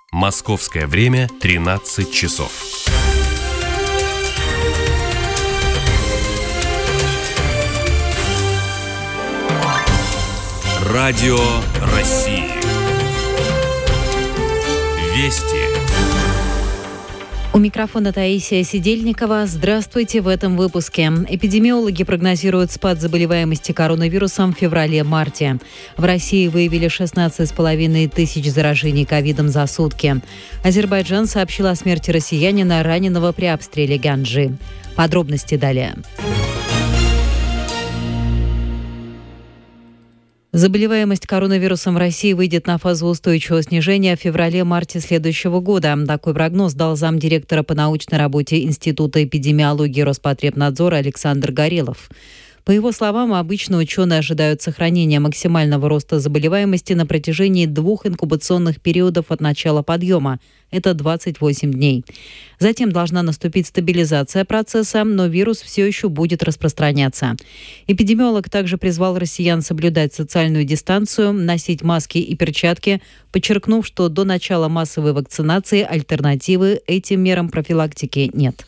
Московское время 13 часов. Радио России. Вести. У микрофона Таисия Сидельникова. Здравствуйте в этом выпуске. Эпидемиологи прогнозируют спад заболеваемости коронавирусом в феврале-марте. В России выявили 16,5 тысяч заражений ковидом за сутки. Азербайджан сообщил о смерти россиянина, раненого при обстреле Ганджи. Подробности далее. Заболеваемость коронавирусом в России выйдет на фазу устойчивого снижения в феврале-марте следующего года. Такой прогноз дал замдиректора по научной работе Института эпидемиологии Роспотребнадзора Александр Горелов. По его словам, обычно ученые ожидают сохранения максимального роста заболеваемости на протяжении 2 инкубационных периодов от начала подъема. Это 28 дней. Затем должна наступить стабилизация процесса, но вирус все еще будет распространяться. Эпидемиолог также призвал россиян соблюдать социальную дистанцию, носить маски и перчатки, подчеркнув, что до начала массовой вакцинации альтернативы этим мерам профилактики нет.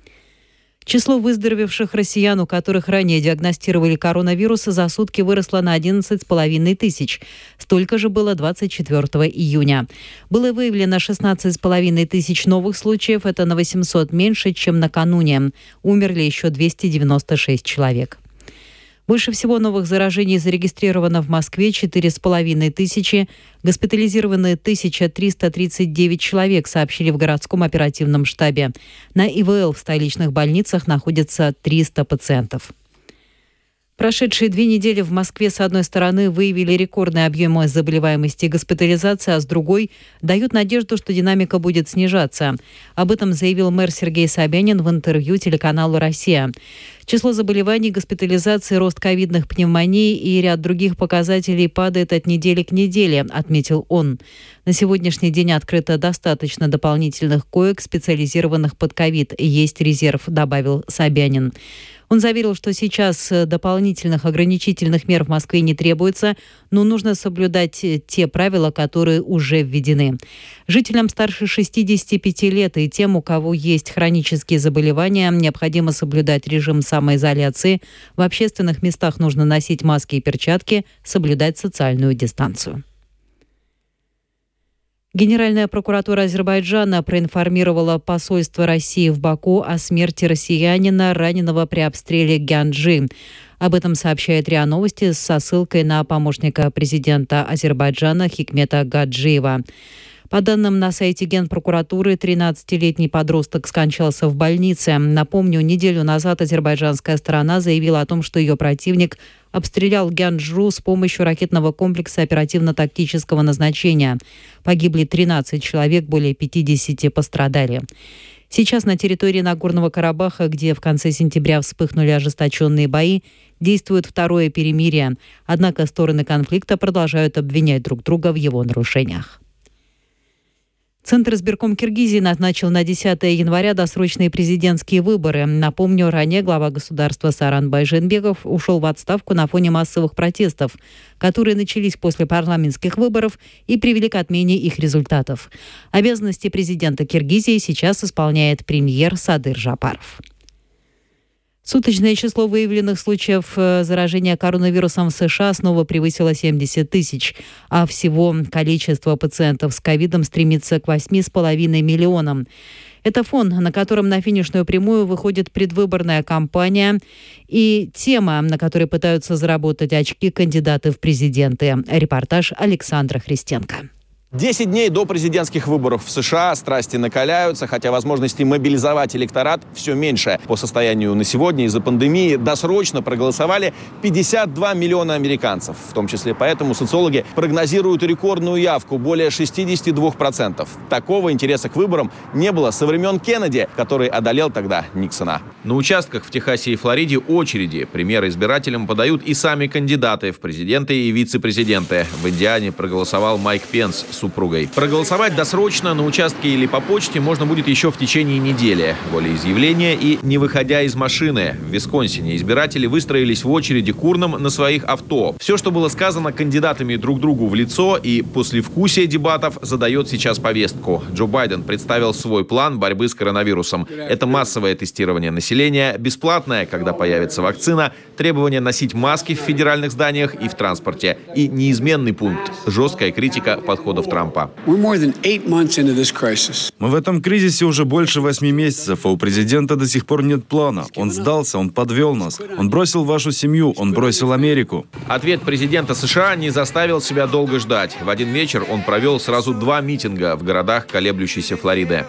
Число выздоровевших россиян, у которых ранее диагностировали коронавирус, за сутки выросло на 11,5 тысяч. Столько же было 24 июня. Было выявлено 16,5 тысяч новых случаев. Это на 800 меньше, чем накануне. Умерли еще 296 человек. Больше всего новых заражений зарегистрировано в Москве – 4,5 тысячи. Госпитализированы 1339 человек, сообщили в городском оперативном штабе. На ИВЛ в столичных больницах находится 300 пациентов. Прошедшие 2 недели в Москве, с одной стороны, выявили рекордные объемы заболеваемости и госпитализации, а с другой дают надежду, что динамика будет снижаться. Об этом заявил мэр Сергей Собянин в интервью телеканалу «Россия». Число заболеваний, госпитализации, рост ковидных пневмоний и ряд других показателей падает от недели к неделе, отметил он. На сегодняшний день открыто достаточно дополнительных коек, специализированных под ковид. Есть резерв, добавил Собянин. Он заверил, что сейчас дополнительных ограничительных мер в Москве не требуется, но нужно соблюдать те правила, которые уже введены. Жителям старше 65 лет и тем, у кого есть хронические заболевания, необходимо соблюдать режим самоизоляции. В общественных местах нужно носить маски и перчатки, соблюдать социальную дистанцию. Генеральная прокуратура Азербайджана проинформировала посольство России в Баку о смерти россиянина, раненого при обстреле Ганджи. Об этом сообщает РИА Новости со ссылкой на помощника президента Азербайджана Хикмета Гаджиева. По данным на сайте Генпрокуратуры, 13-летний подросток скончался в больнице. Напомню, неделю назад азербайджанская сторона заявила о том, что ее противник обстрелял Ганджу с помощью ракетного комплекса оперативно-тактического назначения. Погибли 13 человек, более 50 пострадали. Сейчас на территории Нагорного Карабаха, где в конце сентября вспыхнули ожесточенные бои, действует второе перемирие. Однако стороны конфликта продолжают обвинять друг друга в его нарушениях. Центр избирком Киргизии назначил на 10 января досрочные президентские выборы. Напомню, ранее глава государства Сооронбай Жээнбеков ушел в отставку на фоне массовых протестов, которые начались после парламентских выборов и привели к отмене их результатов. Обязанности президента Киргизии сейчас исполняет премьер Садыр Жапаров. Суточное число выявленных случаев заражения коронавирусом в США снова превысило 70 тысяч, а всего количество пациентов с ковидом стремится к 8,5 миллионам. Это фон, на котором на финишную прямую выходит предвыборная кампания и тема, на которой пытаются заработать очки кандидаты в президенты. Репортаж Александра Христенко. 10 дней до президентских выборов в США страсти накаляются, хотя возможности мобилизовать электорат все меньше. По состоянию на сегодня из-за пандемии досрочно проголосовали 52 миллиона американцев. В том числе поэтому социологи прогнозируют рекордную явку – более 62%. Такого интереса к выборам не было со времен Кеннеди, который одолел тогда Никсона. На участках в Техасе и Флориде очереди. Примеры избирателям подают и сами кандидаты в президенты и вице-президенты. В Индиане проголосовал Майк Пенс с супругой. Проголосовать досрочно на участке или по почте можно будет еще в течение недели. Волеизъявление и не выходя из машины. В Висконсине избиратели выстроились в очереди к урнам на своих авто. Все, что было сказано кандидатами друг другу в лицо и послевкусие дебатов, задает сейчас повестку. Джо Байден представил свой план борьбы с коронавирусом. Это массовое тестирование населения, бесплатное, когда появится вакцина, требование носить маски в федеральных зданиях и в транспорте. И неизменный пункт – жесткая критика подходов Трампа. Мы в этом кризисе уже больше 8 месяцев, а у президента до сих пор нет плана. Он сдался, он подвел нас. Он бросил вашу семью, он бросил Америку. Ответ президента США не заставил себя долго ждать. В один вечер он провел сразу 2 митинга в городах колеблющейся Флориды.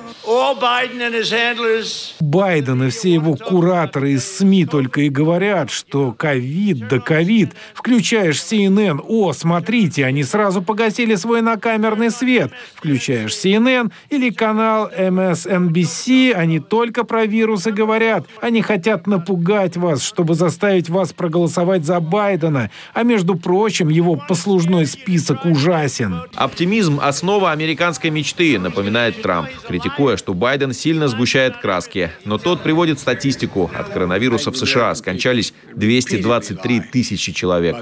Байден и все его кураторы из СМИ только и говорят, что ковид да ковид. Включаешь CNN, о, смотрите, они сразу погасили свой накамерный свет. Включаешь CNN или канал MSNBC, они только про вирусы говорят. Они хотят напугать вас, чтобы заставить вас проголосовать за Байдена. А между прочим, его послужной список ужасен. Оптимизм – основа американской мечты, напоминает Трамп, критикуя, что Байден сильно сгущает краски. Но тот приводит статистику. От коронавируса в США скончались 223 тысячи человек.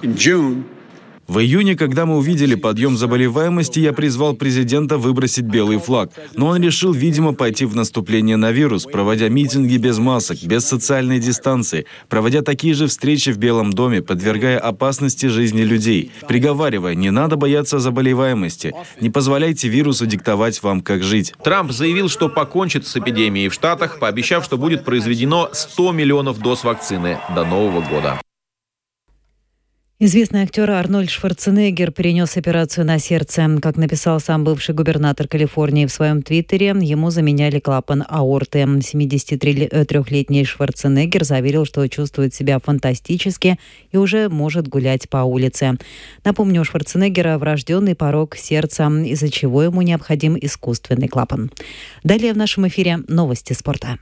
В июне, когда мы увидели подъем заболеваемости, я призвал президента выбросить белый флаг. Но он решил, видимо, пойти в наступление на вирус, проводя митинги без масок, без социальной дистанции, проводя такие же встречи в Белом доме, подвергая опасности жизни людей, приговаривая, не надо бояться заболеваемости, не позволяйте вирусу диктовать вам, как жить. Трамп заявил, что покончит с эпидемией в Штатах, пообещав, что будет произведено 100 миллионов доз вакцины до Нового года. Известный актер Арнольд Шварценеггер перенес операцию на сердце. Как написал сам бывший губернатор Калифорнии в своем твиттере, ему заменяли клапан аорты. 73-летний Шварценеггер заверил, что чувствует себя фантастически и уже может гулять по улице. Напомню, у Шварценеггера врожденный порок сердца, из-за чего ему необходим искусственный клапан. Далее в нашем эфире новости спорта.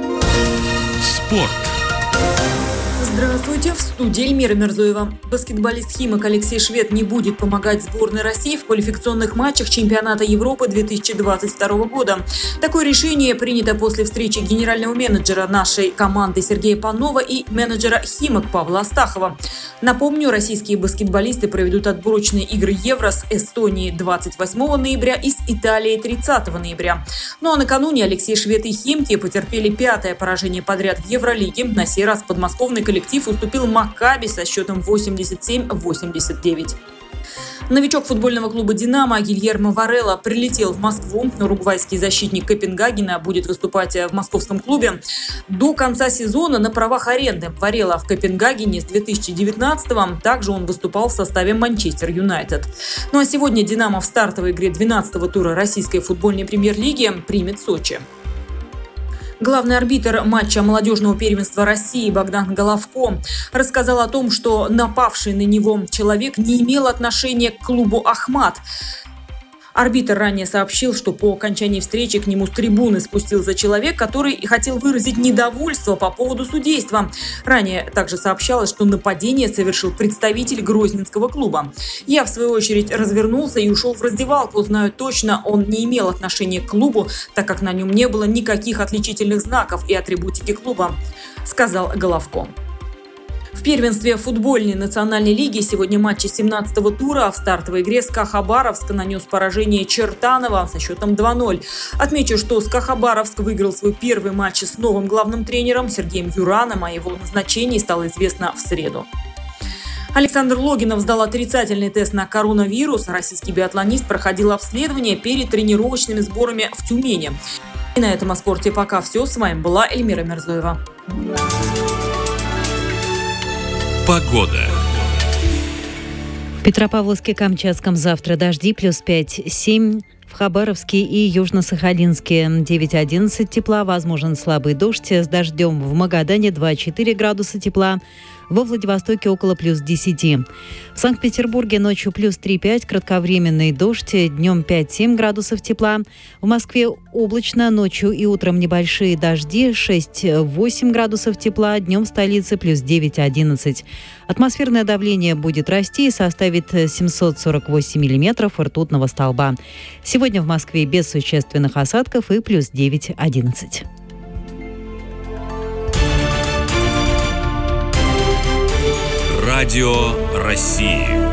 Спорт. Здравствуйте, в студии Эльмира Мерзоева. Баскетболист «Химок» Алексей Швед не будет помогать сборной России в квалификационных матчах чемпионата Европы 2022 года. Такое решение принято после встречи генерального менеджера нашей команды Сергея Панова и менеджера «Химок» Павла Астахова. Напомню, российские баскетболисты проведут отборочные игры Евро с Эстонией 28 ноября и с Италией 30 ноября. Ну а накануне Алексей Швед и «Химки» потерпели 5-е поражение подряд в Евролиге. На сей раз подмосковный коллектив уступил Маккаби со счетом 87-89. Новичок футбольного клуба «Динамо» Гильермо Варелла прилетел в Москву. Уругвайский защитник Копенгагена будет выступать в московском клубе. До конца сезона на правах аренды Варелла в Копенгагене с 2019-го. Также он выступал в составе Манчестер Юнайтед. Ну а сегодня «Динамо» в стартовой игре 12-го тура российской футбольной премьер-лиги примет Сочи. Главный арбитр матча молодежного первенства России Богдан Головко рассказал о том, что напавший на него человек не имел отношения к клубу «Ахмат». Арбитр ранее сообщил, что по окончании встречи к нему с трибуны спустился человек, который хотел выразить недовольство по поводу судейства. Ранее также сообщалось, что нападение совершил представитель грозненского клуба. Я, в свою очередь, развернулся и ушел в раздевалку. Знаю точно, он не имел отношения к клубу, так как на нем не было никаких отличительных знаков и атрибутики клуба, сказал Головко. В первенстве футбольной национальной лиги сегодня матчи 17-го тура. В стартовой игре СКА Хабаровск нанес поражение Чертанова со счетом 2-0. Отмечу, что СКА Хабаровск выиграл свой первый матч с новым главным тренером Сергеем Юраном. О его назначении стало известно в среду. Александр Логинов сдал отрицательный тест на коронавирус. Российский биатлонист проходил обследование перед тренировочными сборами в Тюмени. И на этом о спорте пока все. С вами была Эльмира Мерзоева. Погода. В Петропавловске-Камчатском завтра дожди плюс 5-7. В Хабаровске и Южно-Сахалинске 9-11 тепла. Возможен слабый дождь с дождем. В Магадане 2-4 градуса тепла. Во Владивостоке около плюс 10. В Санкт-Петербурге ночью плюс 3-5, кратковременный дождь, днем 5-7 градусов тепла. В Москве облачно, ночью и утром небольшие дожди, 6-8 градусов тепла, днем в столице плюс 9-11. Атмосферное давление будет расти и составит 748 миллиметров ртутного столба. Сегодня в Москве без существенных осадков и плюс 9-11. Радио России.